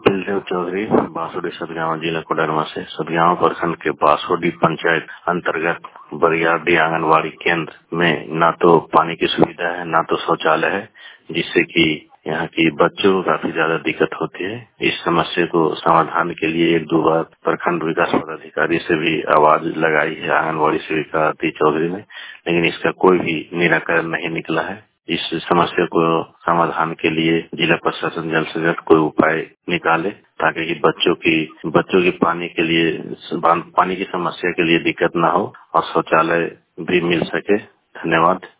कपिलदेव चौधरी बांसुरी सतगांव जिला कोडरमा से। सतगांव प्रखंड के बांसुरी पंचायत अंतर्गत बरियारडी आंगनबाड़ी केंद्र में न तो पानी की सुविधा है, न तो शौचालय है, जिससे कि यहाँ की बच्चों को काफी ज्यादा दिक्कत होती है। इस समस्या को समाधान के लिए एक दो बार प्रखंड विकास पदाधिकारी से भी आवाज लगाई है आंगनबाड़ी सेविका आरती चौधरी ने, लेकिन इसका कोई भी निराकरण नहीं निकला है। इस समस्या को समाधान के लिए जिला प्रशासन जल्द से जल्द कोई उपाय निकाले, ताकि कि बच्चों की पानी की समस्या के लिए दिक्कत न हो और शौचालय भी मिल सके। धन्यवाद।